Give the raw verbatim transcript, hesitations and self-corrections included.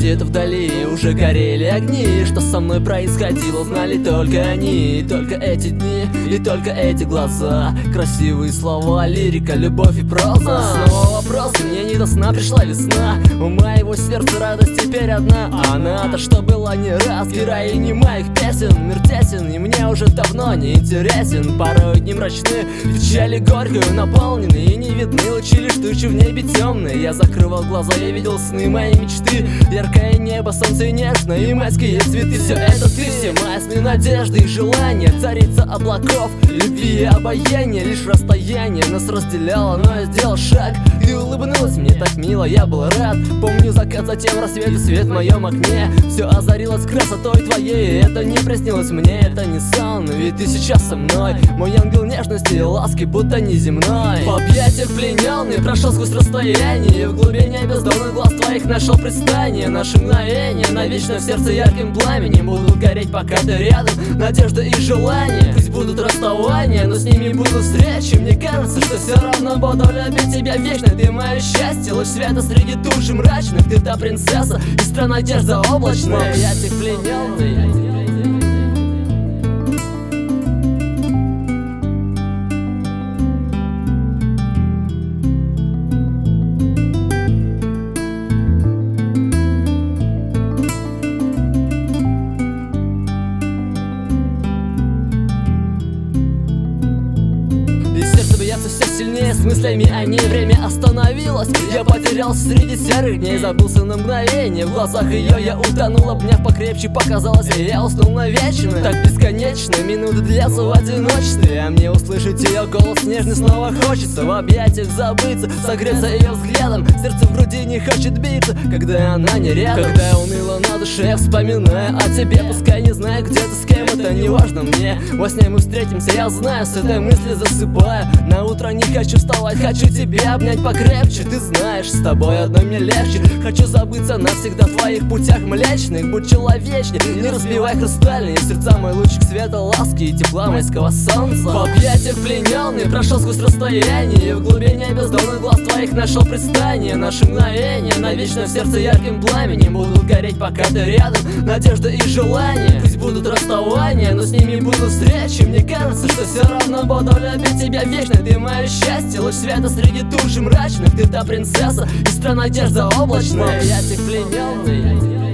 Где-то вдали уже горели огни. Что со мной происходило, знали только они. Только эти дни и только эти глаза. Красивые слова, лирика, любовь и проза. Снова вопросы, мне не до сна пришла весна. У моего сердца радость теперь одна. Она-то, что была не раз героиней моих песен. Мир тесен и мне уже давно не интересен. Порой дни мрачны, печали горькую наполнены. И не видны лучи, лишь тучи в небе темные. Я закрывал глаза, я видел сны, мои мечты. Яркое небо, солнце нежно и майские цветы. Все это ты, все мои сны, надежды и желания. Царица облаков, любви и обаяния. Лишь расстояние нас разделяло, но я сделал шаг. Ты улыбнулась мне так мило, я был рад. Помню закат, затем рассвет и свет в моем окне. Все озарилось красотой твоей. Это не приснилось мне, это не сон. Ведь ты сейчас со мной, мой ангел нежности и ласки, будто неземной. В объятиях плененный прошел сквозь расстояние. В глубине бездонных глаз твоих нашел пристание. Наши мгновения навечно в сердце ярким пламенем будут гореть, пока ты рядом. Надежда и желание, пусть будут расставания, но с ними будут встречи. Мне кажется, что все равно буду любить тебя вечно. Ты мое счастье, луч света среди души мрачных. Ты та принцесса из стран надежда облачная. В объятиях плененный. Все сильнее с мыслями о ней. Время остановилось, я потерялся среди серых дней. Забылся на мгновение, в глазах ее я утонул. Обняв покрепче, показалось, я уснул навечно. Так бесконечно, минуты длятся в одиночестве. А мне услышать ее голос нежный снова хочется. В объятиях забыться, согреться ее взглядом. Сердце в груди не хочет биться, когда она не рядом. Когда я уныло на душе, я вспоминаю о тебе. Пускай не знаю, где ты, с кем, это не важно мне. Во сне мы встретимся, я знаю, с этой мысли засыпаю. На утро не хочу вставать, хочу тебя обнять покрепче. Ты знаешь, с тобой одной мне легче. Хочу забыться навсегда в твоих путях млечных. Будь человечней, не разбивай хрустальные сердца. Мой лучик света, ласки и тепла майского солнца. В объятиях плененный прошел сквозь расстояние. В глубине бездонных глаз твоих нашел пристание. Наши мгновения навечно в сердце ярким пламенем будут гореть, пока ты рядом. Надежда и желание, пусть будут расставания, но с ними будут встречи. Мне кажется, что все равно буду любить тебя вечно. Ты мое счастье, луч света среди души мрачных. Ты та принцесса из стран надежда облачная. В объятиях плененный.